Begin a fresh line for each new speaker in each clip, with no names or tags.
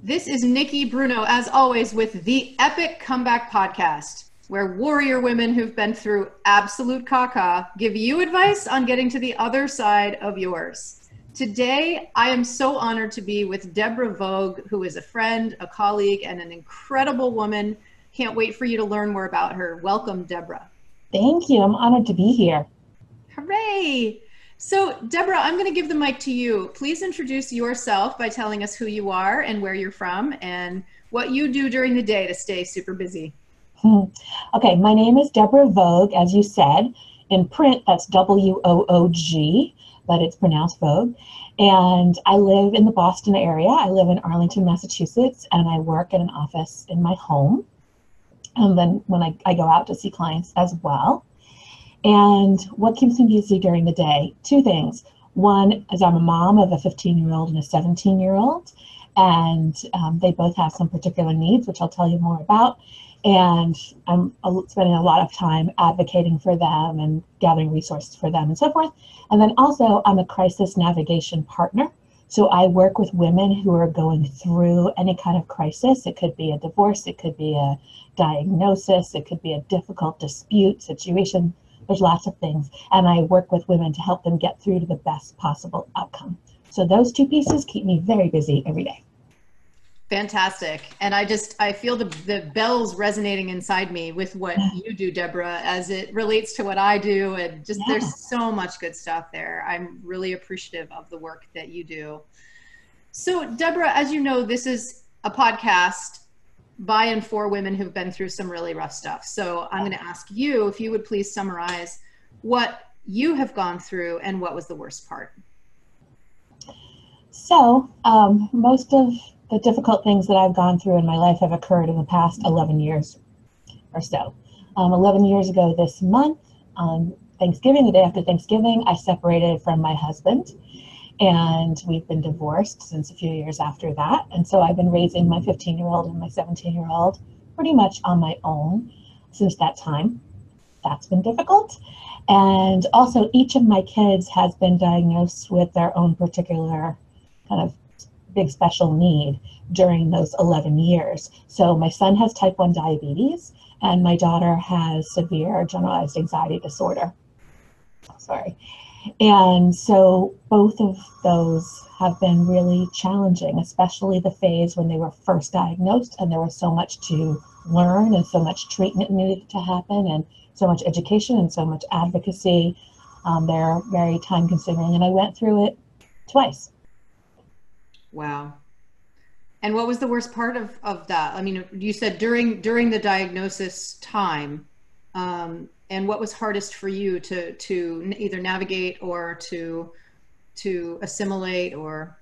This is Nikki Bruno, as always, with the Epic Comeback Podcast, where warrior women who've been through absolute caca give you advice on getting to the other side of yours. Today, I am so honored to be with Deborah Vogue, who is a friend, a colleague, and an incredible woman. Can't wait for you to learn more about her. Welcome, Deborah.
Thank you. I'm honored to be here.
Hooray! So, Deborah, I'm going to give the mic to you. Please introduce yourself by telling us who you are and where you're from and what you do during the day to stay super busy.
Okay, my name is Deborah Vogue, as you said. In print, that's W-O-O-G, but it's pronounced Vogue. And I live in the Boston area. I live in Arlington, Massachusetts, and I work in an office in my home. And then when I go out to see clients as well. And what keeps me busy during the day? Two things. One is I'm a mom of a 15-year-old and a 17-year-old, and they both have some particular needs, which I'll tell you more about. And I'm spending a lot of time advocating for them and gathering resources for them and so forth. And then also I'm a crisis navigation partner. So I work with women who are going through any kind of crisis. It could be a divorce, it could be a diagnosis, it could be a difficult dispute situation. There's lots of things. And I work with women to help them get through to the best possible outcome. So those two pieces keep me very busy every day.
Fantastic. And I feel the bells resonating inside me with what you do, Deborah, as it relates to what I do. And just there's so much good stuff there. I'm really appreciative of the work that you do. So, Deborah, as you know, this is a podcast by and for women who've been through some really rough stuff. So I'm going to ask you if you would please summarize what you have gone through and what was the worst part.
So most of the difficult things that I've gone through in my life have occurred in the past 11 years or so. 11 years ago this month, on Thanksgiving, the day after Thanksgiving, I separated from my husband. And we've been divorced since a few years after that. And so I've been raising my 15-year-old and my 17-year-old pretty much on my own since that time. That's been difficult. And also each of my kids has been diagnosed with their own particular kind of big special need during those 11 years. So my son has type 1 diabetes and my daughter has severe generalized anxiety disorder. Sorry. And so both of those have been really challenging, especially the phase when they were first diagnosed and there was so much to learn and so much treatment needed to happen and so much education and so much advocacy. They're very time consuming and I went through it twice.
Wow. And what was the worst part of that? I mean, you said during the diagnosis time, and what was hardest for you to either navigate or to assimilate or?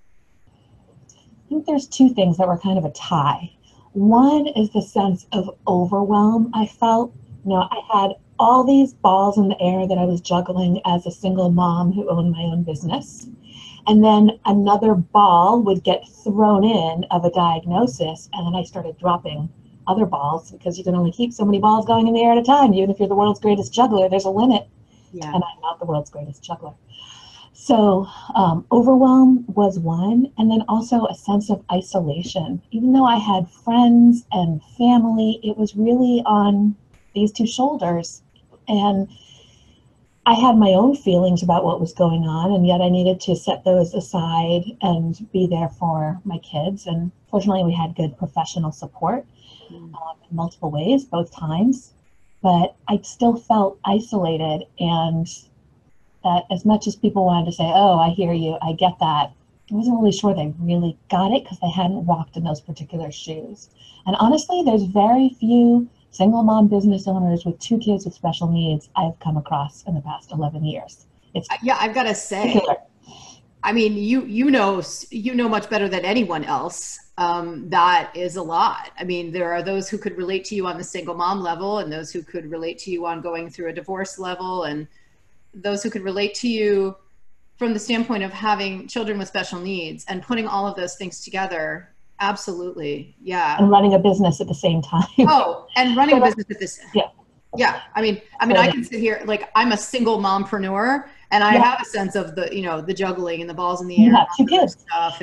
I think there's two things that were kind of a tie. One is the sense of overwhelm I felt. You know, I had all these balls in the air that I was juggling as a single mom who owned my own business. And then another ball would get thrown in of a diagnosis and then I started dropping other balls because you can only keep so many balls going in the air at a time. Even if you're the world's greatest juggler, there's a limit. Yeah. And I'm not the world's greatest juggler. So overwhelm was one. And then also a sense of isolation. Even though I had friends and family, it was really on these two shoulders. And I had my own feelings about what was going on, and yet I needed to set those aside and be there for my kids. And fortunately, we had good professional support in multiple ways, both times. But I still felt isolated, and that as much as people wanted to say, oh, I hear you, I get that, I wasn't really sure they really got it because they hadn't walked in those particular shoes. And honestly, there's very few single mom business owners with two kids with special needs I've come across in the past 11 years.
Yeah, I've got to say, particular. I mean, you know much better than anyone else. That is a lot. I mean, there are those who could relate to you on the single mom level and those who could relate to you on going through a divorce level and those who could relate to you from the standpoint of having children with special needs and putting all of those things together. Absolutely. Yeah.
And running a business at the same time.
Oh, and running a business at this.
Yeah.
Yeah. I mean, I can sit here, like I'm a single mompreneur and I have a sense of the, the juggling and the balls in the air.
Yeah, two kids.
Stuff. And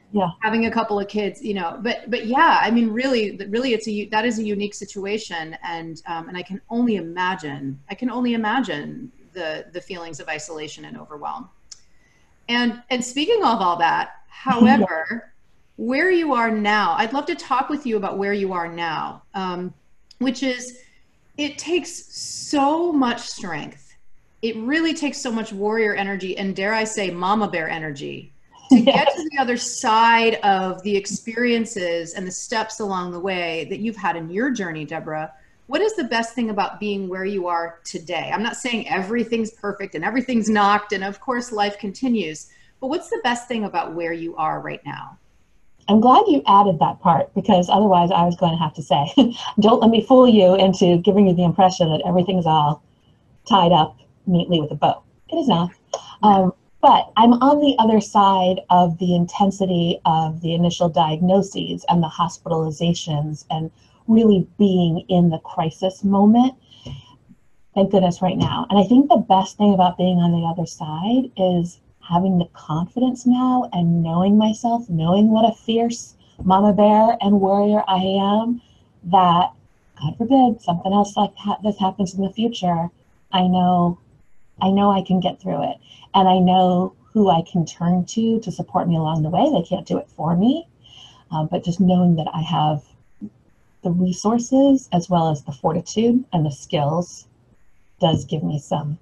Yeah.
having a couple of kids, you know, but yeah, I mean, really, that is a unique situation. And I can only imagine, the feelings of isolation and overwhelm. And speaking of all that, however, where you are now, I'd love to talk with you about where you are now, which is, it takes so much strength. It really takes so much warrior energy, and dare I say, mama bear energy, to get to the other side of the experiences and the steps along the way that you've had in your journey, Deborah. What is the best thing about being where you are today? I'm not saying everything's perfect and everything's knocked, and of course life continues, but what's the best thing about where you are right now?
I'm glad you added that part, because otherwise I was going to have to say, don't let me fool you into giving you the impression that everything's all tied up neatly with a bow. It is not. But I'm on the other side of the intensity of the initial diagnoses and the hospitalizations and really being in the crisis moment. Thank goodness right now. And I think the best thing about being on the other side is having the confidence now and knowing myself, knowing what a fierce mama bear and warrior I am, that God forbid something else like this happens in the future, I know I can get through it. And I know who I can turn to support me along the way. They can't do it for me. But just knowing that I have the resources as well as the fortitude and the skills does give me some,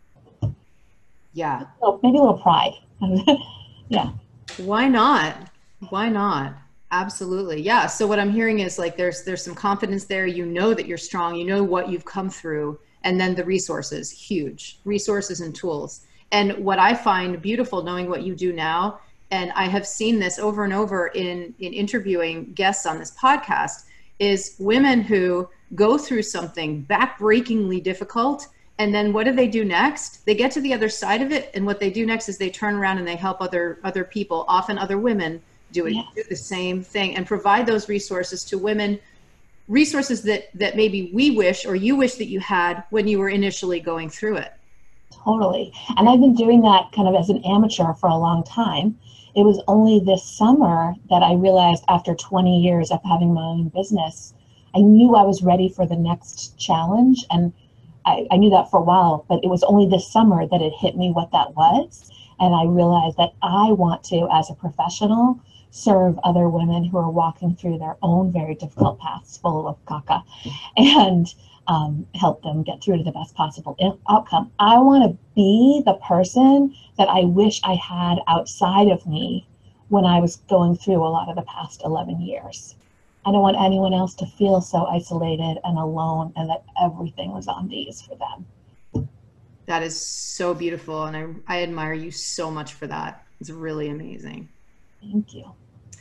Yeah.
maybe a little pride. Yeah.
Why not? Why not? Absolutely. Yeah. So what I'm hearing is, like, there's some confidence there. You know that you're strong. You know what you've come through. And then the resources, huge resources and tools. And what I find beautiful, knowing what you do now, and I have seen this over and over in interviewing guests on this podcast, is women who go through something backbreakingly difficult. And then what do they do next? They get to the other side of it. And what they do next is they turn around and they help other people, often other women, do the same thing, and provide those resources to women, resources that maybe we wish, or you wish that you had when you were initially going through it.
Totally. And I've been doing that kind of as an amateur for a long time. It was only this summer that I realized, after 20 years of having my own business, I knew I was ready for the next challenge. And I knew that for a while, but it was only this summer that it hit me what that was. And I realized that I want to, as a professional, serve other women who are walking through their own very difficult paths full of caca, and help them get through to the best possible outcome. I want to be the person that I wish I had outside of me when I was going through a lot of the past 11 years. I don't want anyone else to feel so isolated and alone, and that everything was on these for them.
That is so beautiful. And I admire you so much for that. It's really amazing.
Thank you.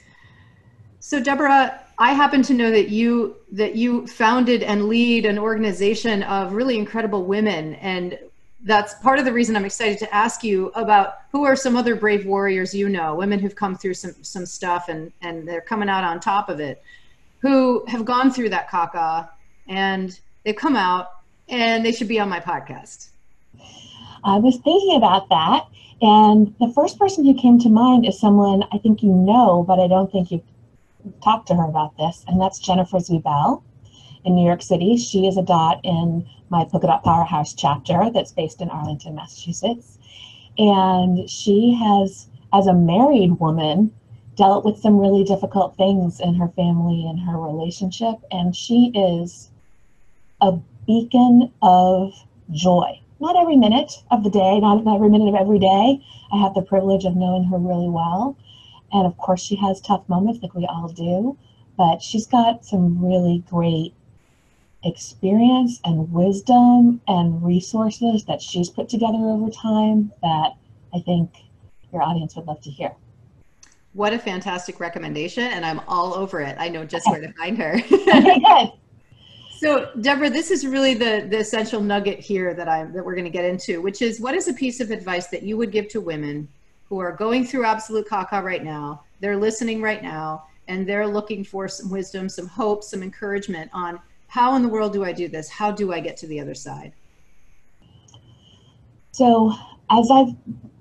So Deborah, I happen to know that you founded and lead an organization of really incredible women. And that's part of the reason I'm excited to ask you about who are some other brave warriors, you know, women who've come through some stuff and they're coming out on top of it, who have gone through that caca and they've come out and they should be on my podcast.
I was thinking about that. And the first person who came to mind is someone I think you know, but I don't think you've talked to her about this. And that's Jennifer Zubel in New York City. She is a dot in my Polka Dot Powerhouse chapter that's based in Arlington, Massachusetts. And she has, as a married woman, dealt with some really difficult things in her family and her relationship. And she is a beacon of joy. Not every minute of the day, not every minute of every day. I have the privilege of knowing her really well. And of course, she has tough moments like we all do, but she's got some really great experience and wisdom and resources that she's put together over time that I think your audience would love to hear.
What a fantastic recommendation, and I'm all over it. I know just where to find her.
Okay, good.
So Deborah, this is really the essential nugget here that we're going to get into, which is, what is a piece of advice that you would give to women who are going through absolute caca right now? They're listening right now, and they're looking for some wisdom, some hope, some encouragement on, how in the world do I do this? How do I get to the other side?
So as I've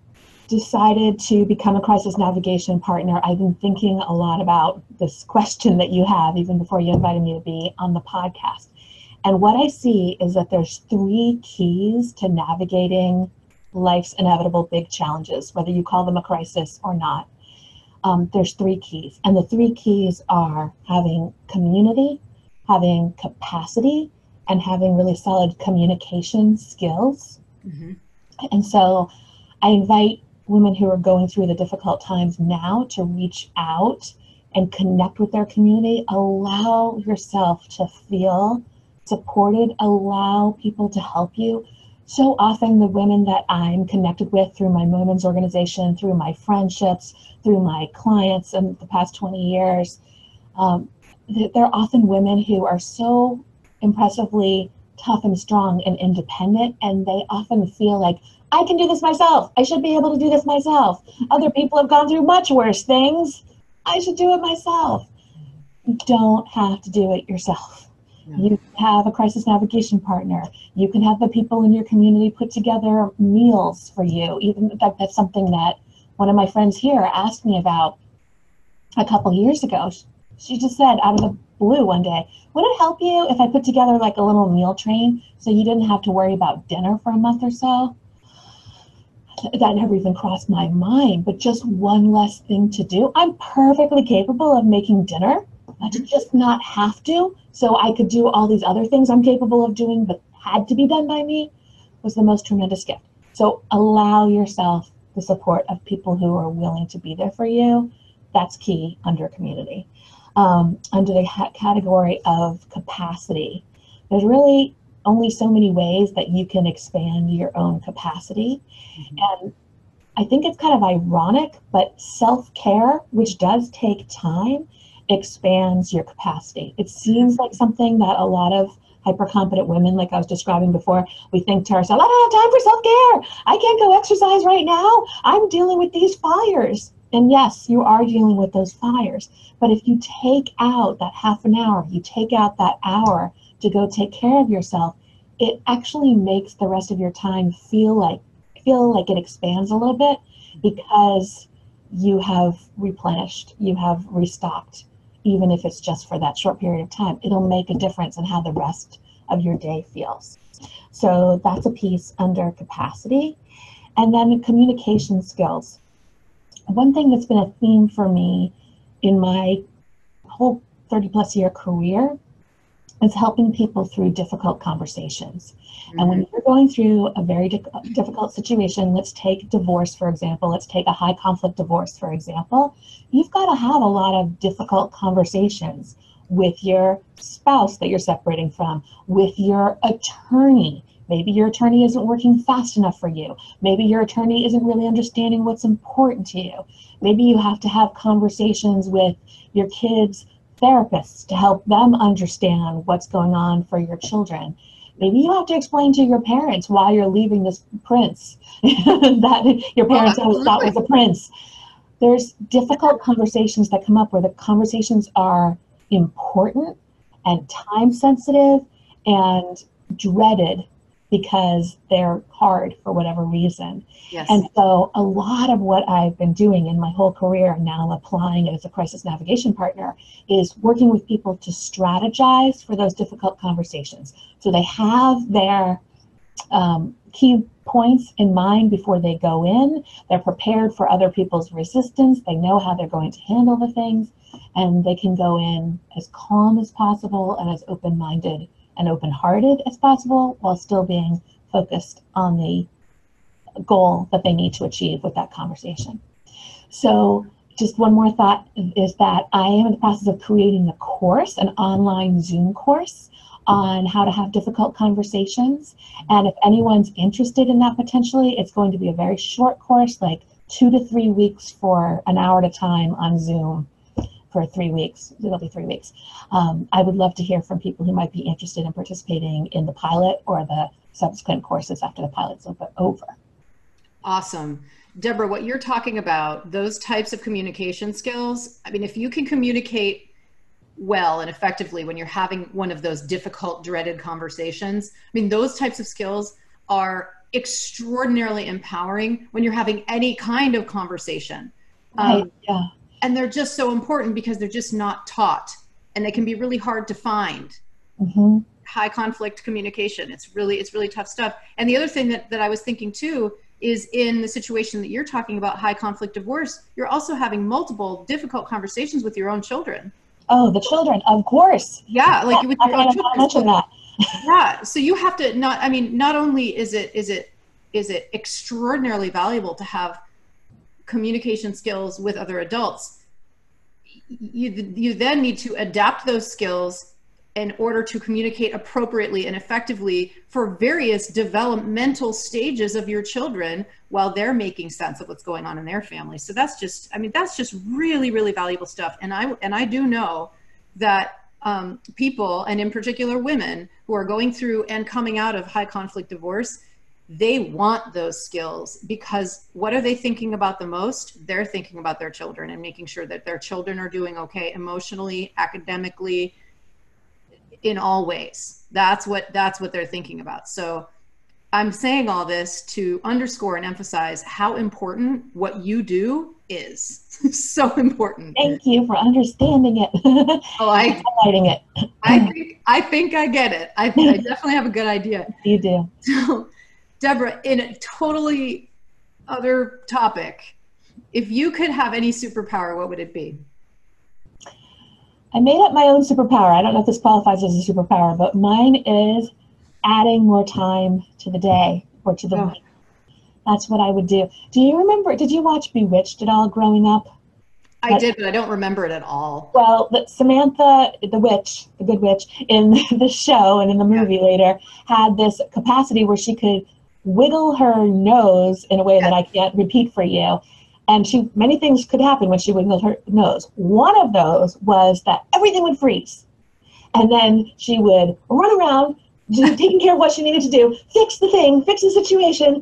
decided to become a crisis navigation partner, I've been thinking a lot about this question that you have, even before you invited me to be on the podcast. And what I see is that there's 3 keys to navigating life's inevitable big challenges, whether you call them a crisis or not. There's 3 keys. And the 3 keys are having community, having capacity, and having really solid communication skills. Mm-hmm. And so I invite women who are going through the difficult times now to reach out and connect with their community. Allow yourself to feel supported. Allow people to help you. So often the women that I'm connected with through my women's organization, through my friendships, through my clients in the past 20 years, they're often women who are so impressively tough and strong and independent, and they often feel like, I can do this myself. I should be able to do this myself. Other people have gone through much worse things. I should do it myself. You don't have to do it yourself. You have a crisis navigation partner. You can have the people in your community put together meals for you. Even in fact, that's something that one of my friends here asked me about a couple years ago. She just said out of the blue one day, would it help you if I put together like a little meal train so you didn't have to worry about dinner for a month or so? That never even crossed my mind, but just one less thing to do. I'm perfectly capable of making dinner, but to just not have to, so I could do all these other things I'm capable of doing but had to be done by me, was the most tremendous gift. So allow yourself the support of people who are willing to be there for you. That's key under community. Under the category of capacity, there's really only so many ways that you can expand your own capacity. Mm-hmm. And I think it's kind of ironic, but self-care, which does take time, expands your capacity. It seems like something that a lot of hyper-competent women, like I was describing before, we think to ourselves, I don't have time for self-care. I can't go exercise right now. I'm dealing with these fires. And yes, you are dealing with those fires. But if you take out that half an hour, you take out that hour to go take care of yourself, it actually makes the rest of your time feel like it expands a little bit, because you have replenished, you have restocked, even if it's just for that short period of time. It'll make a difference in how the rest of your day feels. So that's a piece under capacity. And then communication skills. One thing that's been a theme for me in my whole 30-plus year career is helping people through difficult conversations. Mm-hmm. And when you're going through a very difficult situation, let's take divorce, for example. Let's take a high conflict divorce, for example. You've got to have a lot of difficult conversations with your spouse that you're separating from, with your attorney. Maybe your attorney isn't working fast enough for you. Maybe your attorney isn't really understanding what's important to you. Maybe you have to have conversations with your kids' therapists to help them understand what's going on for your children. Maybe you have to explain to your parents why you're leaving this prince that your parents always thought was a prince. There's difficult conversations that come up where the conversations are important and time sensitive and dreaded because they're hard for whatever reason. Yes. And so a lot of what I've been doing in my whole career, now I'm applying it as a crisis navigation partner, is working with people to strategize for those difficult conversations. So they have their key points in mind before they go in. They're prepared for other people's resistance. They know how they're going to handle the things, and they can go in as calm as possible and as open-minded and open-hearted as possible, while still being focused on the goal that they need to achieve with that conversation. So just one more thought is that I am in the process of creating a course, an online Zoom course on how to have difficult conversations. And if anyone's interested in that potentially, it's going to be a very short course, like 2 to 3 weeks for an hour at a time on Zoom. For 3 weeks. It'll be 3 weeks. I would love to hear from people who might be interested in participating in the pilot or the subsequent courses after the pilot's over.
Awesome. Deborah, what you're talking about, those types of communication skills, I mean, if you can communicate well and effectively when you're having one of those difficult, dreaded conversations, I mean, those types of skills are extraordinarily empowering when you're having any kind of conversation.
Right. Yeah.
And they're just so important because they're just not taught, and they can be really hard to find.
Mm-hmm.
High conflict communication. It's really tough stuff. And the other thing that I was thinking too is, in the situation that you're talking about, high conflict divorce, you're also having multiple difficult conversations with your own children.
Oh, the children, of course.
Yeah, like with your own children.
Mention that.
Yeah, so you have to not only is it extraordinarily valuable to have communication skills with other adults, you then need to adapt those skills in order to communicate appropriately and effectively for various developmental stages of your children while they're making sense of what's going on in their family. So that's just really, really valuable stuff. And I do know that people, and in particular women, who are going through and coming out of high conflict divorce, they want those skills, because what are they thinking about the most? They're thinking about their children and making sure that their children are doing okay emotionally, academically, in all ways. That's what they're thinking about. So I'm saying all this to underscore and emphasize how important what you do is. So important.
Thank you for understanding it.
Oh,
highlighting it.
I think I get it. I definitely have a good idea.
You do.
So, Deborah, in a totally other topic, if you could have any superpower, what would it be?
I made up my own superpower. I don't know if this qualifies as a superpower, but mine is adding more time to the day or to the week. That's what I would do. Do you remember, did you watch Bewitched at all growing up?
I did, but I don't remember it at all.
Well, Samantha, the witch, the good witch, in the show and in the movie later, had this capacity where she could wiggle her nose in a way that I can't repeat for you. And many things could happen when she wiggled her nose. One of those was that everything would freeze. And then she would run around, taking care of what she needed to do, fix the thing, fix the situation.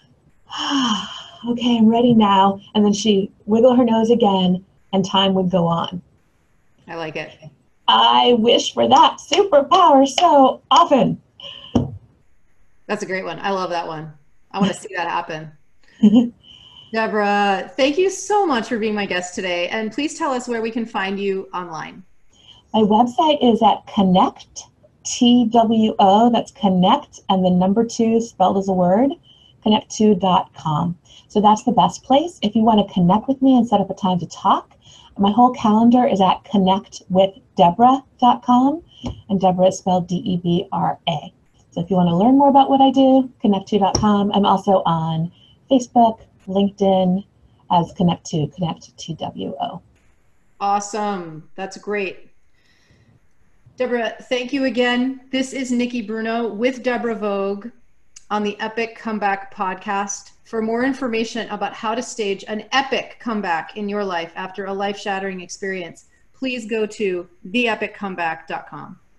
Okay, I'm ready now. And then she'd wiggle her nose again, and time would go on.
I like it.
I wish for that superpower so often.
That's a great one. I love that one. I want to see that happen. Deborah, thank you so much for being my guest today. And please tell us where we can find you online.
My website is at Connect, TWO, that's Connect, and the number 2 spelled as a word, connect2.com. So that's the best place if you want to connect with me and set up a time to talk. My whole calendar is at connectwithdeborah.com, and Deborah is spelled D-E-B-R-A. So if you want to learn more about what I do, connect2.com. I'm also on Facebook, LinkedIn as Connect2, Connect2WO.
Awesome. That's great. Deborah, thank you again. This is Nikki Bruno with Deborah Vogue on the Epic Comeback podcast. For more information about how to stage an epic comeback in your life after a life-shattering experience, please go to theepiccomeback.com.